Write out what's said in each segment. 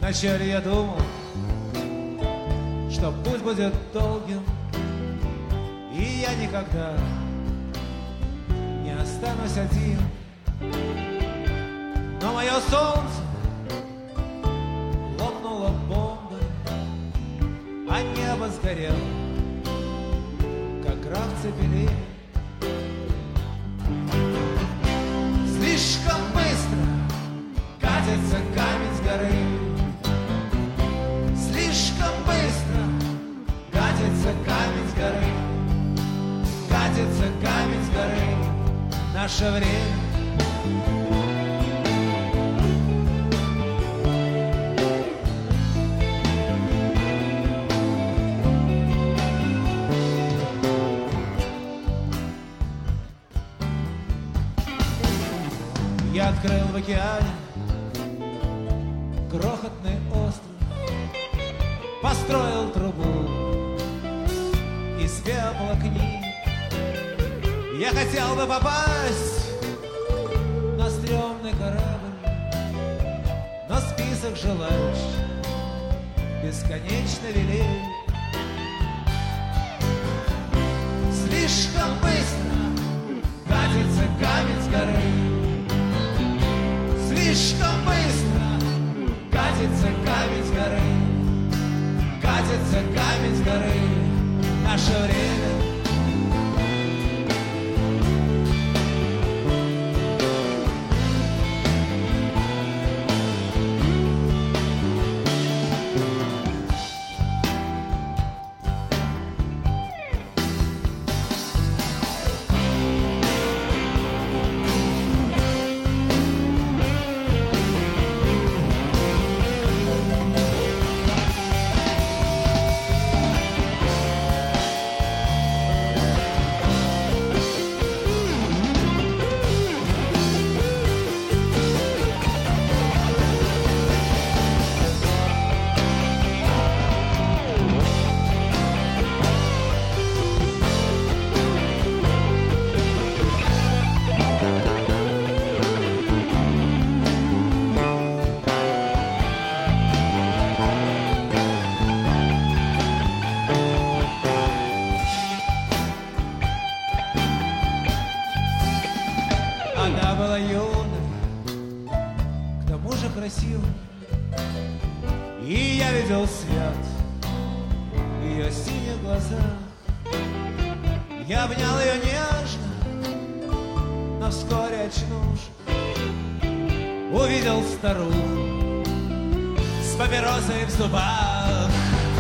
Вначале я думал, что путь будет долгим, и я никогда не останусь один. Но мое солнце лопнуло бомбой, а небо сгорело, как граф Цепелин. Слишком быстро катится камень с горы, слишком быстро катится камень с горы, катится камень с горы. Наше время. Я открыл в океане крохотный остров, построил трубу из пепла книг. Я хотел бы попасть на стрёмный корабль, но список желающих бесконечно велик. Слишком быстро катится камень с горы, слишком быстро катится камень с горы, катится камень с горы. Наше время. Она была юной, к тому же красивой, и я видел свет в ее синих глазах. Я обнял ее нежно, но вскоре очнувшись, увидел старуху с папиросой в зубах.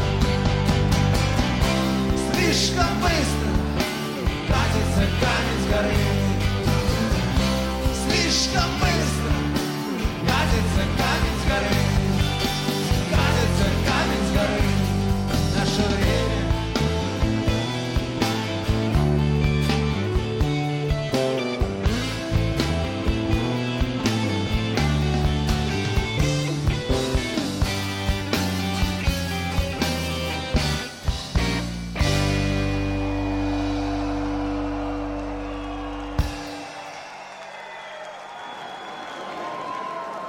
Слишком быстро катится камень с горы, слишком быстро